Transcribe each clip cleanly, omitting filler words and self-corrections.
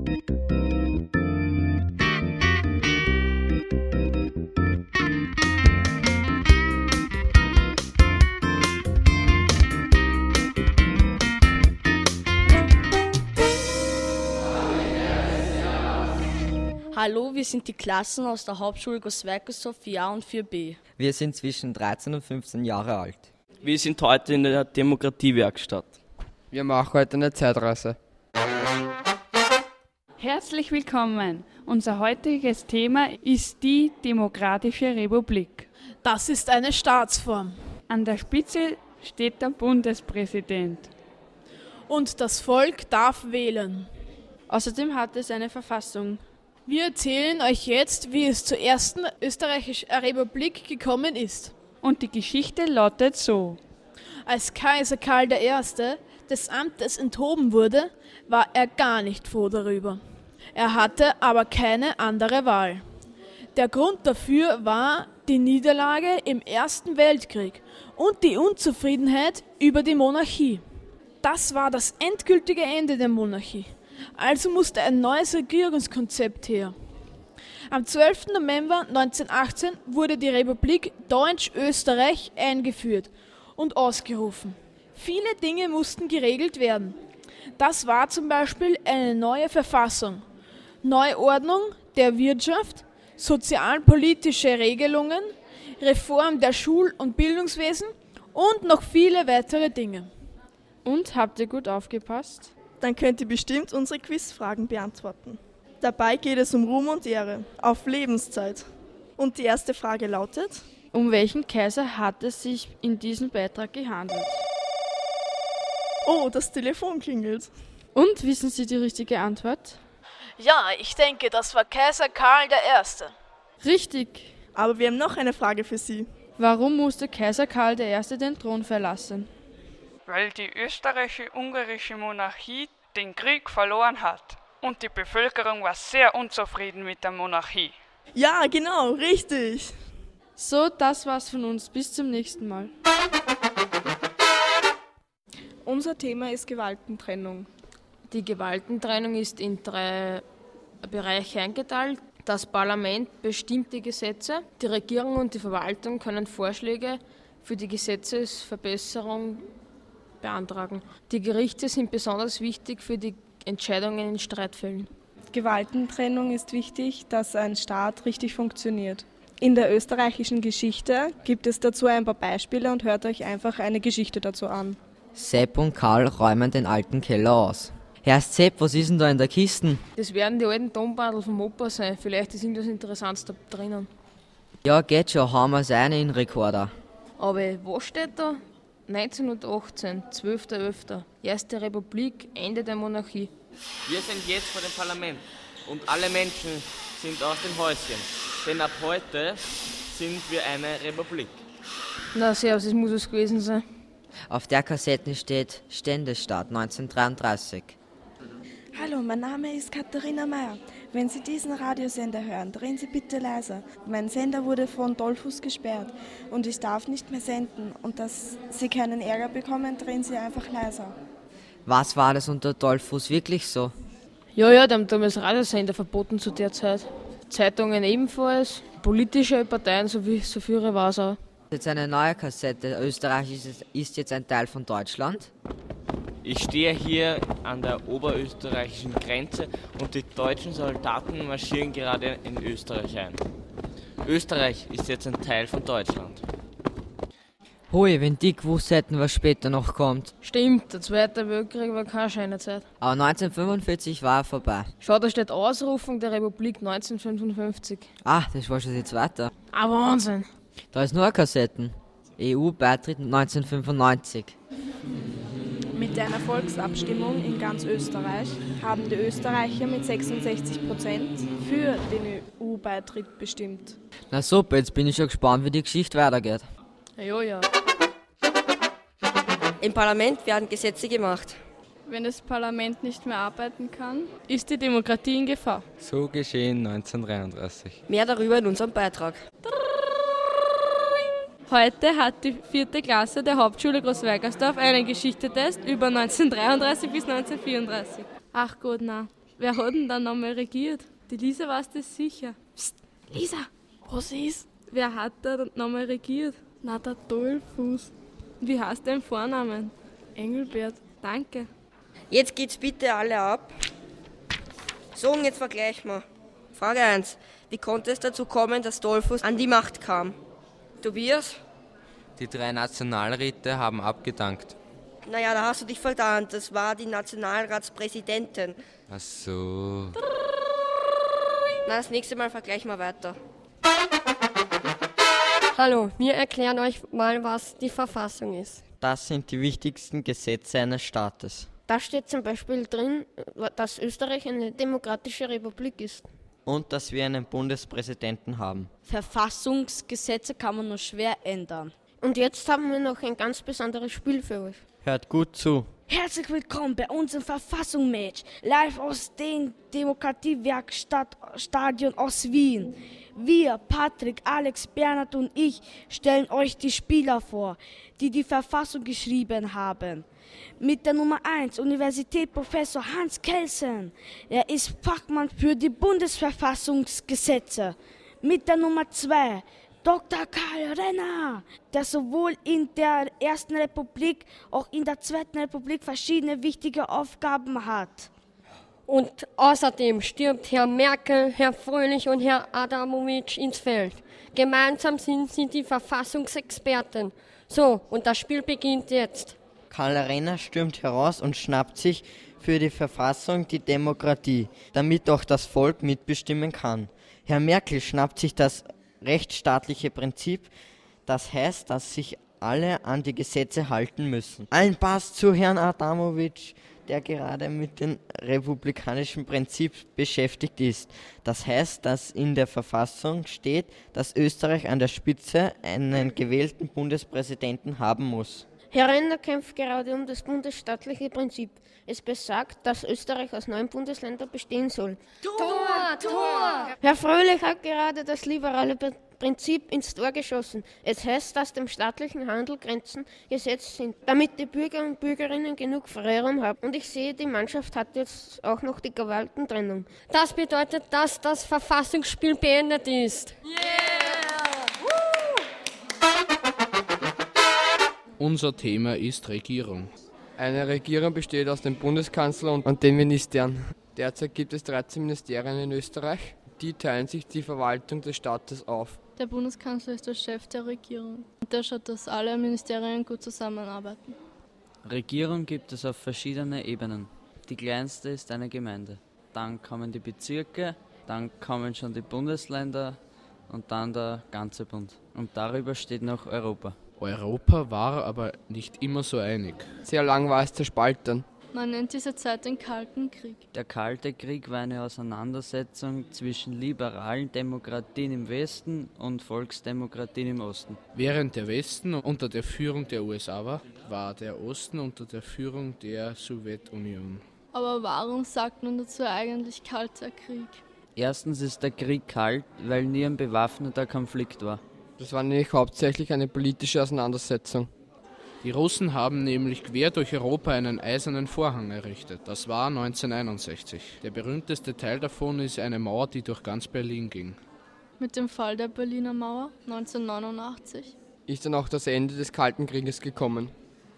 Hallo, wir sind die Klassen aus der Hauptschule Großweikersdorf 4a und 4b. Wir sind zwischen 13 und 15 Jahre alt. Wir sind heute in der Demokratiewerkstatt. Wir machen heute eine Zeitreise. Herzlich willkommen. Unser heutiges Thema ist die Demokratische Republik. Das ist eine Staatsform. An der Spitze steht der Bundespräsident. Und das Volk darf wählen. Außerdem hat es eine Verfassung. Wir erzählen euch jetzt, wie es zur ersten österreichischen Republik gekommen ist. Und die Geschichte lautet so. Als Kaiser Karl I. des Amtes enthoben wurde, war er gar nicht froh darüber. Er hatte aber keine andere Wahl. Der Grund dafür war die Niederlage im Ersten Weltkrieg und die Unzufriedenheit über die Monarchie. Das war das endgültige Ende der Monarchie. Also musste ein neues Regierungskonzept her. Am 12. November 1918 wurde die Republik Deutsch-Österreich eingeführt und ausgerufen. Viele Dinge mussten geregelt werden. Das war zum Beispiel eine neue Verfassung, Neuordnung der Wirtschaft, sozialpolitische Regelungen, Reform der Schul- und Bildungswesen und noch viele weitere Dinge. Und habt ihr gut aufgepasst? Dann könnt ihr bestimmt unsere Quizfragen beantworten. Dabei geht es um Ruhm und Ehre, auf Lebenszeit. Und die erste Frage lautet: Um welchen Kaiser hat es sich in diesem Beitrag gehandelt? Oh, das Telefon klingelt. Und wissen Sie die richtige Antwort? Ja, ich denke, das war Kaiser Karl I. Richtig. Aber wir haben noch eine Frage für Sie. Warum musste Kaiser Karl I. den Thron verlassen? Weil die österreichische-ungarische Monarchie den Krieg verloren hat. Und die Bevölkerung war sehr unzufrieden mit der Monarchie. Ja, genau, richtig. So, das war's von uns. Bis zum nächsten Mal. Unser Thema ist Gewaltentrennung. Die Gewaltentrennung ist in 3 Bereiche eingeteilt. Das Parlament bestimmt die Gesetze. Die Regierung und die Verwaltung können Vorschläge für die Gesetzesverbesserung beantragen. Die Gerichte sind besonders wichtig für die Entscheidungen in Streitfällen. Gewaltentrennung ist wichtig, dass ein Staat richtig funktioniert. In der österreichischen Geschichte gibt es dazu ein paar Beispiele und hört euch einfach eine Geschichte dazu an. Sepp und Karl räumen den alten Keller aus. Herr Sepp, was ist denn da in der Kiste? Das werden die alten Tonbandel vom Opa sein. Vielleicht ist irgendwas Interessantes da drinnen. Ja, geht schon, haben wir es eine in Rekorder. Aber was steht da? 1918, 12.11. Erste Republik, Ende der Monarchie. Wir sind jetzt vor dem Parlament und alle Menschen sind aus den Häuschen. Denn ab heute sind wir eine Republik. Na, servus, das muss es gewesen sein. Auf der Kassette steht Ständestaat 1933. Hallo, mein Name ist Katharina Meyer. Wenn Sie diesen Radiosender hören, drehen Sie bitte leiser. Mein Sender wurde von Dollfuß gesperrt und ich darf nicht mehr senden. Und dass Sie keinen Ärger bekommen, drehen Sie einfach leiser. Was war das unter Dollfuß wirklich so? Ja, die haben damals Radiosender verboten zu der Zeit. Zeitungen ebenfalls, politische Parteien so viele war es auch. Jetzt eine neue Kassette. Österreich ist jetzt ein Teil von Deutschland. Ich stehe hier an der oberösterreichischen Grenze und die deutschen Soldaten marschieren gerade in Österreich ein. Österreich ist jetzt ein Teil von Deutschland. Hui, wenn die gewusst hätten, was später noch kommt. Stimmt, der Zweite Weltkrieg war keine schöne Zeit. Aber 1945 war er vorbei. Schau, da steht Ausrufung der Republik 1955. Ah, das war schon jetzt weiter. Ah, Wahnsinn. Da ist nur Kassetten. EU-Beitritt 1995. Mit einer Volksabstimmung in ganz Österreich haben die Österreicher mit 66% für den EU-Beitritt bestimmt. Na super, jetzt bin ich schon gespannt, wie die Geschichte weitergeht. Ja. Im Parlament werden Gesetze gemacht. Wenn das Parlament nicht mehr arbeiten kann, ist die Demokratie in Gefahr. So geschehen 1933. Mehr darüber in unserem Beitrag. Heute hat die 4. Klasse der Hauptschule Großweikersdorf einen Geschichtetest über 1933 bis 1934. Ach gut, na. Wer hat denn dann nochmal regiert? Die Lisa weiß das sicher. Psst, Lisa, was ist? Wer hat da nochmal regiert? Na, der Dollfuß. Wie heißt der im Vornamen? Engelbert. Danke. Jetzt geht's bitte alle ab. So, und jetzt vergleichen wir. Frage 1. Wie konnte es dazu kommen, dass Dollfuß an die Macht kam? Tobias? Die 3 Nationalräte haben abgedankt. Naja, da hast du dich verdammt. Das war die Nationalratspräsidentin. Ach so. Na, das nächste Mal vergleichen wir weiter. Hallo, wir erklären euch mal, was die Verfassung ist. Das sind die wichtigsten Gesetze eines Staates. Da steht zum Beispiel drin, dass Österreich eine demokratische Republik ist. Und dass wir einen Bundespräsidenten haben. Verfassungsgesetze kann man nur schwer ändern. Und jetzt haben wir noch ein ganz besonderes Spiel für euch. Hört gut zu. Herzlich willkommen bei unserem Verfassungsmatch, live aus dem Demokratiewerkstattstadion aus Wien. Wir, Patrick, Alex, Bernhard und ich, stellen euch die Spieler vor, die die Verfassung geschrieben haben. Mit der Nummer 1, Universität Professor Hans Kelsen. Er ist Fachmann für die Bundesverfassungsgesetze. Mit der Nummer 2, Dr. Karl Renner, der sowohl in der Ersten Republik auch in der Zweiten Republik verschiedene wichtige Aufgaben hat. Und außerdem stürmt Herr Merkel, Herr Fröhlich und Herr Adamowitsch ins Feld. Gemeinsam sind sie die Verfassungsexperten. So, und das Spiel beginnt jetzt. Karl Renner stürmt heraus und schnappt sich für die Verfassung die Demokratie, damit auch das Volk mitbestimmen kann. Herr Merkel schnappt sich das rechtsstaatliche Prinzip, das heißt, dass sich alle an die Gesetze halten müssen. Ein Pass zu Herrn Adamowitsch, der gerade mit dem republikanischen Prinzip beschäftigt ist. Das heißt, dass in der Verfassung steht, dass Österreich an der Spitze einen gewählten Bundespräsidenten haben muss. Herr Renner kämpft gerade um das bundesstaatliche Prinzip. Es besagt, dass Österreich aus 9 Bundesländern bestehen soll. Tor, Tor! Herr Fröhlich hat gerade das liberale Prinzip ins Tor geschossen. Es heißt, dass dem staatlichen Handel Grenzen gesetzt sind, damit die Bürger und Bürgerinnen genug Freiraum haben. Und ich sehe, die Mannschaft hat jetzt auch noch die Gewaltentrennung. Das bedeutet, dass das Verfassungsspiel beendet ist. Unser Thema ist Regierung. Eine Regierung besteht aus dem Bundeskanzler und den Ministern. Derzeit gibt es 13 Ministerien in Österreich. Die teilen sich die Verwaltung des Staates auf. Der Bundeskanzler ist der Chef der Regierung. Und der schaut, dass alle Ministerien gut zusammenarbeiten. Regierung gibt es auf verschiedene Ebenen. Die kleinste ist eine Gemeinde. Dann kommen die Bezirke, dann kommen schon die Bundesländer und dann der ganze Bund. Und darüber steht noch Europa. Europa war aber nicht immer so einig. Sehr lang war es zerspalten. Man nennt diese Zeit den Kalten Krieg. Der Kalte Krieg war eine Auseinandersetzung zwischen liberalen Demokratien im Westen und Volksdemokratien im Osten. Während der Westen unter der Führung der USA war, war der Osten unter der Führung der Sowjetunion. Aber warum sagt man dazu eigentlich Kalter Krieg? Erstens ist der Krieg kalt, weil nie ein bewaffneter Konflikt war. Das war nämlich hauptsächlich eine politische Auseinandersetzung. Die Russen haben nämlich quer durch Europa einen eisernen Vorhang errichtet. Das war 1961. Der berühmteste Teil davon ist eine Mauer, die durch ganz Berlin ging. Mit dem Fall der Berliner Mauer 1989 ist dann auch das Ende des Kalten Krieges gekommen.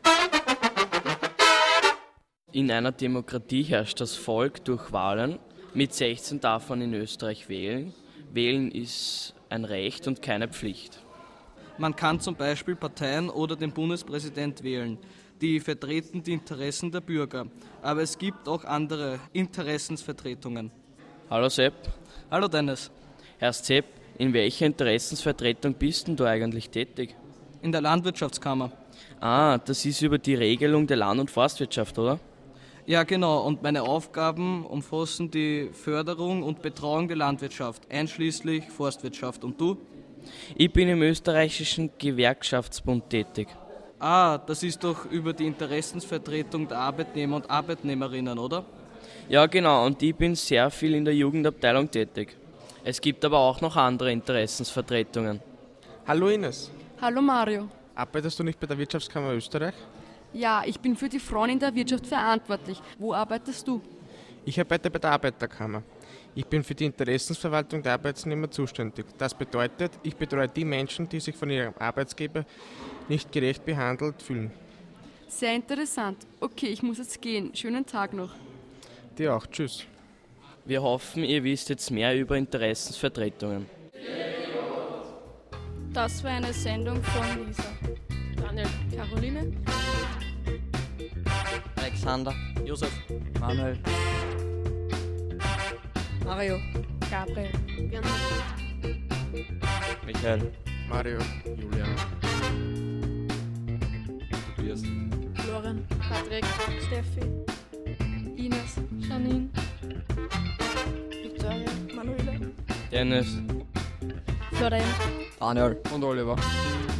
In einer Demokratie herrscht das Volk durch Wahlen. Mit 16 darf man in Österreich wählen. Wählen ist ein Recht und keine Pflicht. Man kann zum Beispiel Parteien oder den Bundespräsident wählen. Die vertreten die Interessen der Bürger. Aber es gibt auch andere Interessensvertretungen. Hallo Sepp. Hallo Dennis. Herr Sepp, in welcher Interessensvertretung bist denn du eigentlich tätig? In der Landwirtschaftskammer. Ah, das ist über die Regelung der Land- und Forstwirtschaft, oder? Ja, genau. Und meine Aufgaben umfassen die Förderung und Betreuung der Landwirtschaft, einschließlich Forstwirtschaft. Und du? Ich bin im österreichischen Gewerkschaftsbund tätig. Ah, das ist doch über die Interessensvertretung der Arbeitnehmer und Arbeitnehmerinnen, oder? Ja, genau. Und ich bin sehr viel in der Jugendabteilung tätig. Es gibt aber auch noch andere Interessensvertretungen. Hallo Ines. Hallo Mario. Arbeitest du nicht bei der Wirtschaftskammer Österreich? Ja, ich bin für die Frauen in der Wirtschaft verantwortlich. Wo arbeitest du? Ich arbeite bei der Arbeiterkammer. Ich bin für die Interessensverwaltung der Arbeitsnehmer zuständig. Das bedeutet, ich betreue die Menschen, die sich von ihrem Arbeitsgeber nicht gerecht behandelt fühlen. Sehr interessant. Okay, ich muss jetzt gehen. Schönen Tag noch. Dir auch. Tschüss. Wir hoffen, ihr wisst jetzt mehr über Interessensvertretungen. Das war eine Sendung von Lisa, Daniel, Caroline, Alexander, Josef, Manuel, Mario, Gabriel, Michael, Mario, Julian, Tobias, Florian, Patrick, Steffi, Ines, Janine, Victoria, Manuela, Dennis, Florian, Daniel und Oliver.